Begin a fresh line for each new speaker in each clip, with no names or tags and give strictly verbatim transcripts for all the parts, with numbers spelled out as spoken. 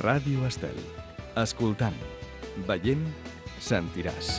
Ràdio Estel. Escoltant, veient, sentiràs.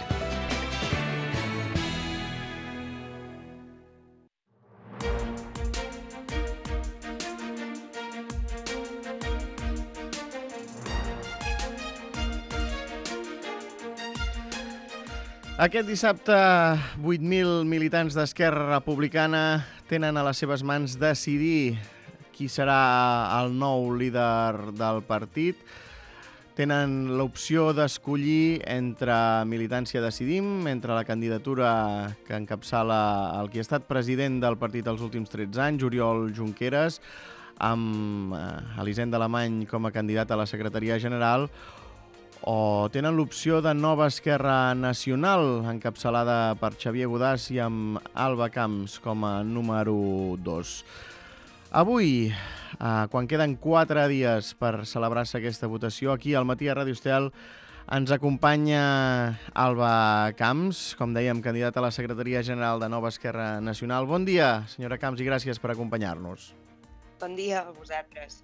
Aquest dissabte, vuit mil militants d'Esquerra Republicana tenen a les seves mans decidir qui serà el nou líder del partit. Tenen l'opció d'escollir entre Militància Decidim, entre la candidatura que encapçala el qui ha estat president del partit els últims tretze anys, Oriol Junqueras, amb Elisenda Alemany com a candidat a la secretaria general, o tenen l'opció de Nova Esquerra Nacional, encapçalada per Xavier Godàs i amb Alba Camps com a número dos. Avui, eh, quan queden quatre dies per celebrar-se aquesta votació, aquí al Matí a Ràdio Estel ens acompanya Alba Camps, com dèiem, candidata a la secretaria general de Nova Esquerra Nacional. Bon dia, senyora Camps, i gràcies per acompanyar-nos.
Bon dia a vosaltres.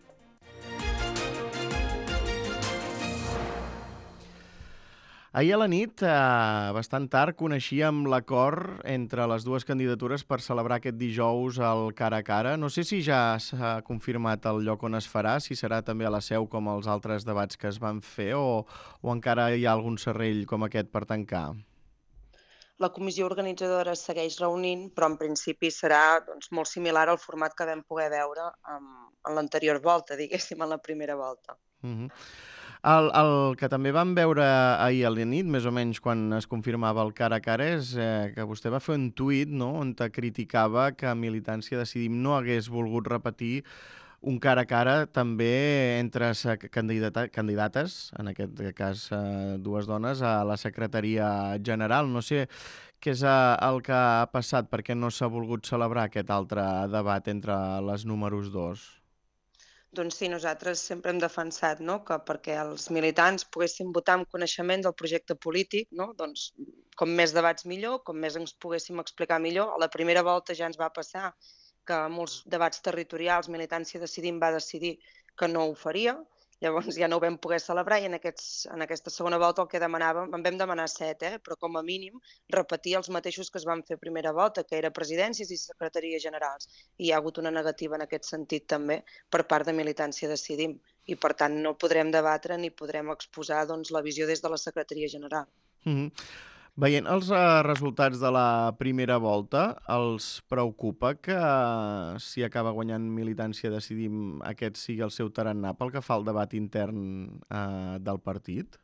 Ahir a la nit, eh, bastant tard, coneixíem l'acord entre les dues candidatures per celebrar aquest dijous el cara a cara. No sé si ja s'ha confirmat el lloc on es farà, si serà també a la Seu com els altres debats que es van fer, o, o encara hi ha algun serrell com aquest per tancar?
La comissió organitzadora segueix reunint, però en principi serà doncs, molt similar al format que vam poder veure en, en l'anterior volta, diguéssim, en la primera volta.
Uh-huh. El, el que també vam veure ahir a la nit, més o menys quan es confirmava el cara a cara, és eh, que vostè va fer un tuit, no?, on te criticava que Militància Decidim no hagués volgut repetir un cara a cara també entre candidata, candidates, en aquest cas eh, dues dones, a la secretaria general. No sé què és eh, el que ha passat, perquè no s'ha volgut celebrar aquest altre debat entre les números dos.
Doncs sí, nosaltres sempre hem defensat, no?, que perquè els militants poguessin votar amb coneixement del projecte polític, no?, doncs com més debats millor, com més ens poguéssim explicar millor. A la primera volta ja ens va passar que molts debats territorials Militància Decidim va decidir que no ho faria, llavors ja no ho vam poder celebrar, i en, aquests, en aquesta segona volta el que demanàvem, en vam demanar set, eh? però com a mínim repetir els mateixos que es van fer a primera volta, que era presidències i secretaries generals. I hi ha hagut una negativa en aquest sentit també per part de Militància Decidim, i per tant no podrem debatre ni podrem exposar doncs, la visió des de la secretaria general.
Mm-hmm. Veient els uh, resultats de la primera volta, els preocupa que uh, si acaba guanyant Militància Decidim aquest sigui el seu tarannà pel que fa al debat intern uh, del partit?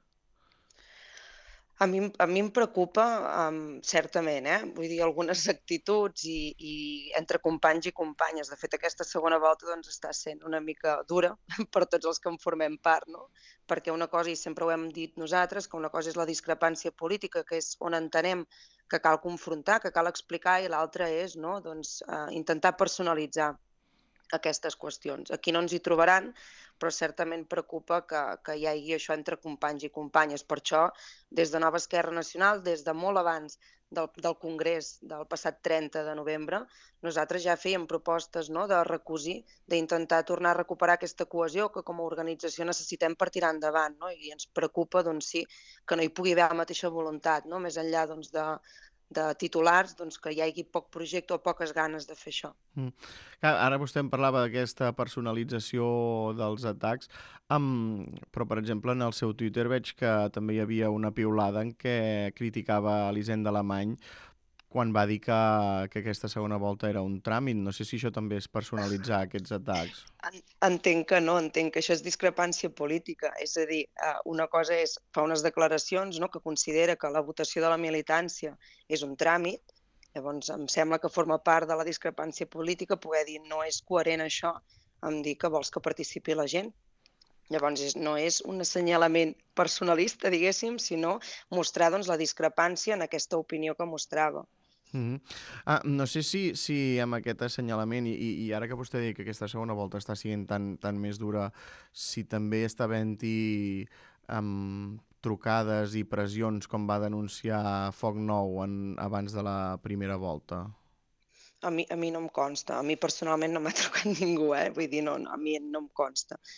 A mi, a mi em preocupa, um, certament, eh? Vull dir, algunes actituds i, i entre companys i companyes. De fet, aquesta segona volta doncs, està sent una mica dura per tots els que en formem part, no? Perquè una cosa, i sempre ho hem dit nosaltres, que una cosa és la discrepància política, que és on entenem que cal confrontar, que cal explicar, i l'altra és no? doncs, uh, intentar personalitzar aquestes qüestions. Aquí no ens hi trobaran, però certament preocupa que, que hi hagi això entre companys i companyes. Per això, des de Nova Esquerra Nacional, des de molt abans del, del Congrés del passat trenta de novembre, nosaltres ja fèiem propostes no, de recosir, d'intentar tornar a recuperar aquesta cohesió que com a organització necessitem per tirar endavant. No? I ens preocupa doncs, sí, que no hi pugui haver la mateixa voluntat, no? Més enllà doncs, de de titulars, doncs, que hi hagi poc projecte o poques ganes de fer això.
Mm. Ara vostè em parlava d'aquesta personalització dels atacs, um, però, per exemple, en el seu Twitter veig que també hi havia una piulada en què criticava Elisenda Alemany quan va dir que, que aquesta segona volta era un tràmit. No sé si això també és personalitzar aquests atacs.
Entenc que no, entenc que això és discrepància política. És a dir, una cosa és fa unes declaracions no, que considera que la votació de la militància és un tràmit, llavors em sembla que forma part de la discrepància política poder dir no és coherent això amb dir que vols que participi la gent. Llavors no és un assenyalament personalista, diguéssim, sinó mostrar doncs, la discrepància en aquesta opinió que mostrava.
Mm-hmm. ah, no sé si, si amb aquest assenyalament i, i ara que vostè diu que aquesta segona volta està sent tan, tan més dura, si també està havent-hi um, trucades i pressions com va denunciar Foc Nou en, abans de la primera volta?
A mi, a mi no em consta, a mi personalment no m'ha trucat ningú, eh? Vull dir, no, no, a mi no em consta.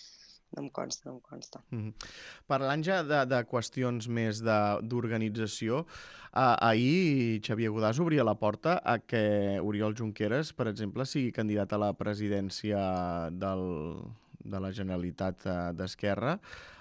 no em consta, no em consta.
Mm. Parlant ja de, de qüestions més de- d'organització, eh, ahir Xavier Godàs obria la porta a que Oriol Junqueras, per exemple, sigui candidat a la presidència del, de la Generalitat eh, d'Esquerra.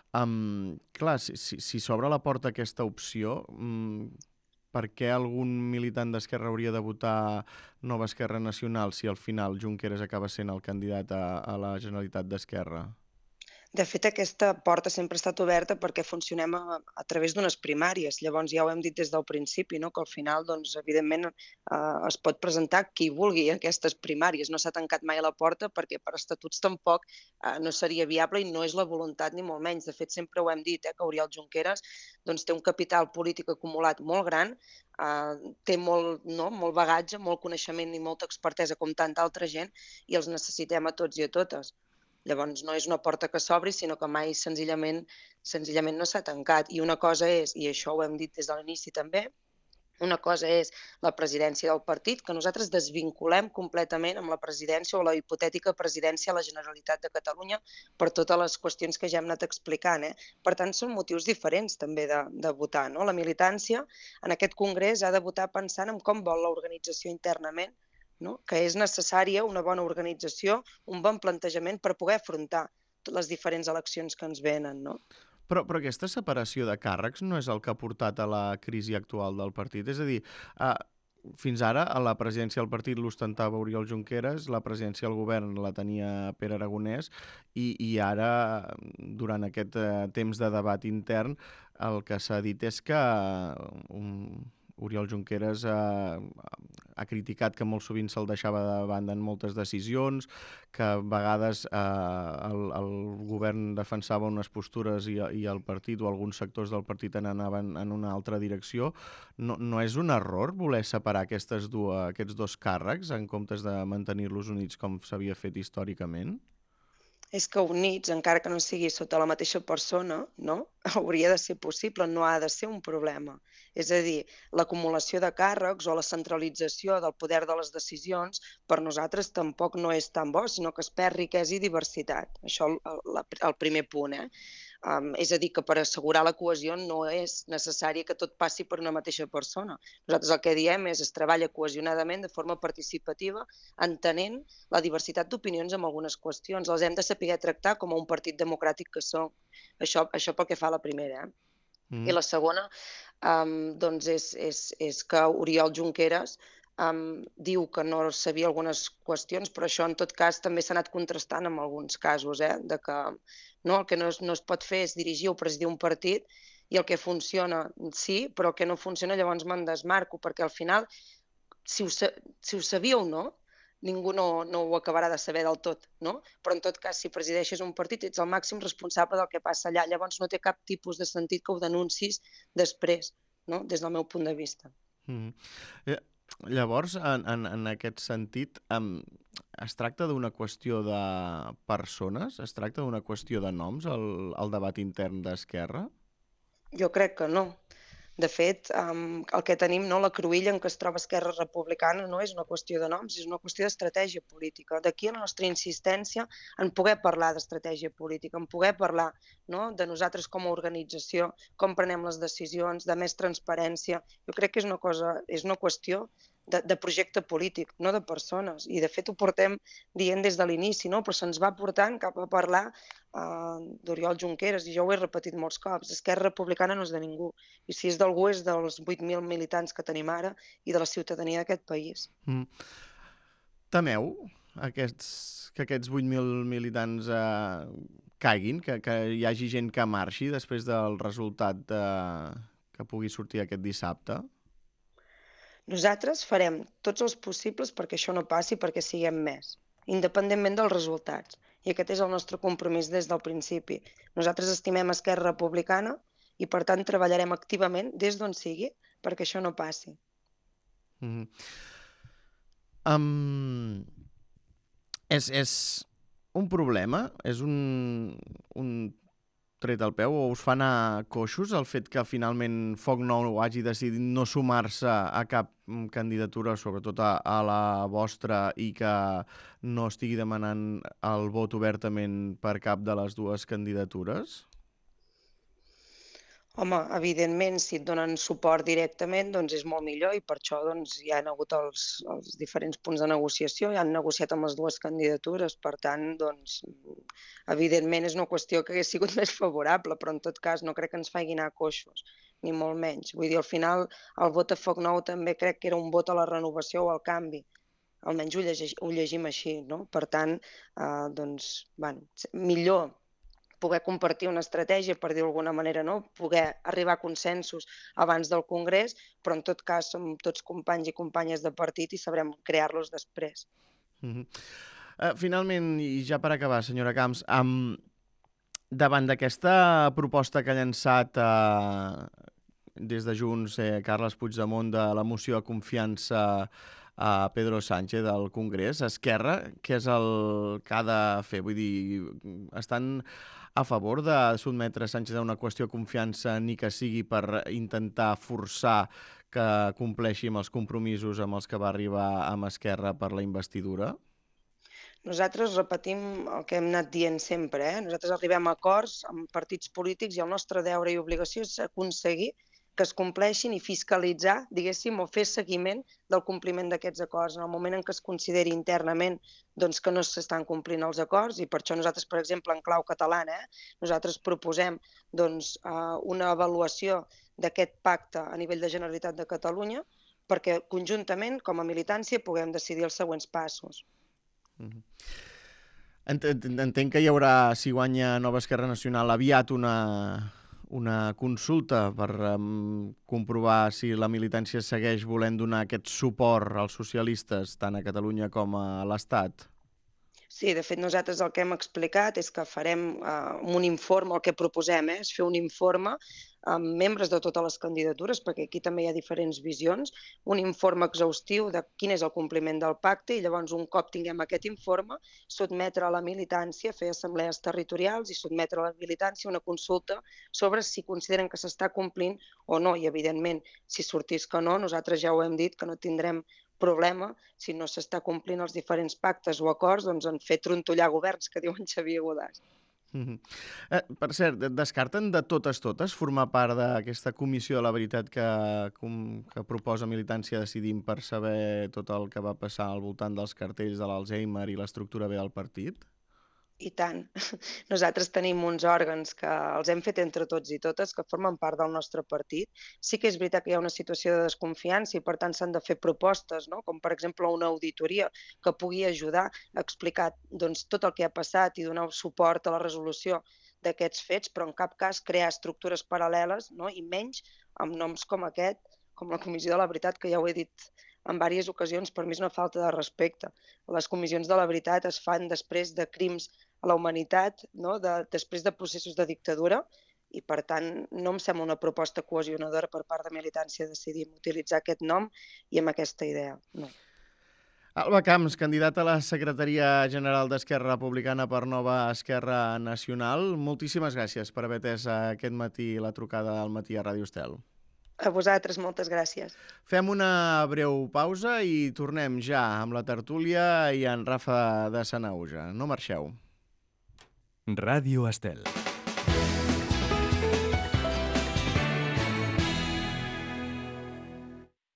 Um, clar, si si, si s'obre la porta a aquesta opció, um, per què algun militant d'Esquerra hauria de votar Nova Esquerra Nacional si al final Junqueras acaba sent el candidat a, a la Generalitat d'Esquerra?
De fet, aquesta porta sempre ha estat oberta perquè funcionem a, a través d'unes primàries. Llavors ja ho hem dit des del principi, no? Que al final, doncs, evidentment, eh, es pot presentar qui vulgui a aquestes primàries. No s'ha tancat mai la porta perquè per estatuts tampoc eh, no seria viable i no és la voluntat ni molt menys. De fet, sempre ho hem dit, eh, que Oriol Junqueras doncs, té un capital polític acumulat molt gran, eh, té molt, no? molt bagatge, molt coneixement i molta expertesa com tanta altra gent i els necessitem a tots i a totes. Llavors no és una porta que s'obri, sinó que mai senzillament senzillament no s'ha tancat. I una cosa és, i això ho hem dit des de l'inici també, una cosa és la presidència del partit, que nosaltres desvinculem completament amb la presidència o la hipotètica presidència a la Generalitat de Catalunya per totes les qüestions que ja hem anat explicant. Eh? Per tant, són motius diferents també de, de votar. No? La militància en aquest congrés ha de votar pensant en com vol l'organització internament, no? Que és necessària una bona organització, un bon plantejament per poder afrontar les diferents eleccions que ens venen, no?
Però, però aquesta separació de càrrecs no és el que ha portat a la crisi actual del partit? És a dir, eh, fins ara a la presidència del partit l'ostentava Oriol Junqueras, la presidència del govern la tenia Pere Aragonès i, i ara, durant aquest eh, temps de debat intern, el que s'ha dit és que eh, un, Oriol Junqueras eh, ha criticat que molt sovint se'l deixava de banda en moltes decisions, que a vegades eh, el, el govern defensava unes postures i, i el partit o alguns sectors del partit anaven en una altra direcció. No, no és un error voler separar aquestes dues, aquests dos càrrecs en comptes de mantenir-los units com s'havia fet històricament?
És que units, encara que no sigui sota la mateixa persona, no? Hauria de ser possible, no ha de ser un problema. És a dir, l'acumulació de càrrecs o la centralització del poder de les decisions per nosaltres tampoc no és tan bo, sinó que es perd riquesa i diversitat. Això el, el, el primer punt, eh? Um, és a dir, que per assegurar la cohesió no és necessari que tot passi per una mateixa persona. Nosaltres el que diem és es treballa cohesionadament de forma participativa, entenent la diversitat d'opinions en algunes qüestions. Les hem de saber tractar com a un partit democràtic que som. Això, això pel que fa a la primera. Eh? Mm. I la segona um, doncs és, és, és que Oriol Junqueras um, diu que no sabia algunes qüestions, però això en tot cas també s'ha anat contrastant en alguns casos, eh? De que no, el que no es, no es pot fer és dirigir o presidir un partit i el que funciona sí, però el que no funciona llavors me'n desmarco, perquè al final, si ho, si ho sabia o no, ningú no, no ho acabarà de saber del tot, no? Però en tot cas, si presideixes un partit, ets el màxim responsable del que passa allà. Llavors no té cap tipus de sentit que ho denuncis després, no? Des del meu punt de vista.
Mm. Eh, llavors, en, en, en aquest sentit, um, es tracta d'una qüestió de persones? Es tracta d'una qüestió de noms, el, el debat intern d'Esquerra?
Jo crec que no. De fet, um, el que tenim, no, la cruïlla en què es troba Esquerra Republicana no és una qüestió de noms, és una qüestió d'estratègia política. D'aquí la nostra insistència en poder parlar d'estratègia política, en poder parlar, no, de nosaltres com a organització, com prenem les decisions, de més transparència. Jo crec que és una cosa, és una qüestió de, de projecte polític, no de persones. I de fet ho portem dient des de l'inici, no? Però se'ns va portant cap a parlar uh, d'Oriol Junqueras, i jo ho he repetit molts cops. Esquerra Republicana no és de ningú. I si és d'algú és dels vuit mil militants que tenim ara i de la ciutadania d'aquest país.
Mm. Temeu aquests, que aquests vuit mil militants eh, caiguin, que, que hi hagi gent que marxi després del resultat de, que pugui sortir aquest dissabte?
Nosaltres farem tots els possibles perquè això no passi, perquè siguem més, independentment dels resultats. I aquest és el nostre compromís des del principi. Nosaltres estimem Esquerra Republicana i, per tant, treballarem activament des d'on sigui perquè això no passi.
Mm-hmm. Um, és, és un problema? És un, un tret al peu o us fa anar coixos el fet que finalment Foc Nou hagi decidit no sumar-se a cap candidatura, sobretot a, a la vostra, i que no estigui demanant el vot obertament per cap de les dues candidatures?
Home, evidentment, si et donen suport directament, doncs és molt millor i per això doncs, hi ha hagut els, els diferents punts de negociació, ja han negociat amb les dues candidatures, per tant, doncs, evidentment és una qüestió que hagués sigut més favorable, però en tot cas no crec que ens faci anar coixos, ni molt menys. Vull dir, al final, el vot a Foc Nou també crec que era un vot a la renovació o al canvi, almenys ho, llegeix, ho llegim així, no? Per tant, eh, doncs, bueno, millor poder compartir una estratègia, per dir d'alguna manera, no? Poder arribar a consensos abans del Congrés, però en tot cas som tots companys i companyes de partit i sabrem crear-los després.
Mm-hmm. uh, finalment, i ja per acabar, senyora Camps, um, davant d'aquesta proposta que ha llançat uh, des de Junts eh, Carles Puigdemont de la moció de confiança a Pedro Sánchez del Congrés, Esquerra, què és el que ha de fer? Vull dir, estan a favor de sotmetre Sánchez a una qüestió de confiança, ni que sigui per intentar forçar que compleixi amb els compromisos amb els que va arribar amb Esquerra per la investidura?
Nosaltres repetim el que hem anat dient sempre, eh? Nosaltres arribem a acords amb partits polítics i el nostre deure i obligació és aconseguir que es compleixin i fiscalitzar, diguéssim, o fer seguiment del compliment d'aquests acords. En el moment en què es consideri internament doncs, que no s'estan complint els acords, i per això nosaltres, per exemple, en clau catalana, eh, nosaltres proposem doncs, una avaluació d'aquest pacte a nivell de Generalitat de Catalunya perquè conjuntament, com a militància, puguem decidir els següents passos.
Mm-hmm. Entenc que hi haurà, si guanya Nova Esquerra Nacional, aviat una... una consulta per um, comprovar si la militància segueix volent donar aquest suport als socialistes tant a Catalunya com a l'Estat?
Sí, de fet, nosaltres el que hem explicat és que farem uh, un informe, el que proposem eh, és fer un informe amb membres de totes les candidatures, perquè aquí també hi ha diferents visions, un informe exhaustiu de quin és el compliment del pacte i llavors un cop tinguem aquest informe, sotmetre a la militància, fer assemblees territorials i sotmetre a la militància una consulta sobre si consideren que s'està complint o no. I evidentment, si sortís que no, nosaltres ja ho hem dit, que no tindrem problema, si no s'està complint els diferents pactes o acords, doncs en fer trontollar governs, que diu en Xavier Godàs.
Mm-hmm. eh, per cert, descarten de totes totes formar part d'aquesta comissió de la veritat que, com, que proposa Militància Decidim per saber tot el que va passar al voltant dels cartells de l'Alzheimer i l'estructura B del partit?
I tant. Nosaltres tenim uns òrgans que els hem fet entre tots i totes, que formen part del nostre partit. Sí que és veritat que hi ha una situació de desconfiança i per tant s'han de fer propostes, no? Com per exemple una auditoria que pugui ajudar a explicar doncs, tot el que ha passat i donar suport a la resolució d'aquests fets, però en cap cas crear estructures paral·leles, no? I menys amb noms com aquest, com la Comissió de la Veritat, que ja ho he dit en diverses ocasions, per mi és una falta de respecte. Les comissions de la veritat es fan després de crims a la humanitat, no? de, després de processos de dictadura, i per tant no em sembla una proposta cohesionadora per part de Militància Decidim utilitzar aquest nom i amb aquesta idea. No.
Alba Camps, candidata a la Secretaria General d'Esquerra Republicana per Nova Esquerra Nacional, moltíssimes gràcies per haver atès aquest matí la trucada al matí a Ràdio Estel.
A vosaltres, moltes gràcies.
Fem una breu pausa i tornem ja amb la tertúlia i en Rafa de Sanaüja. No marxeu.
Ràdio Estel.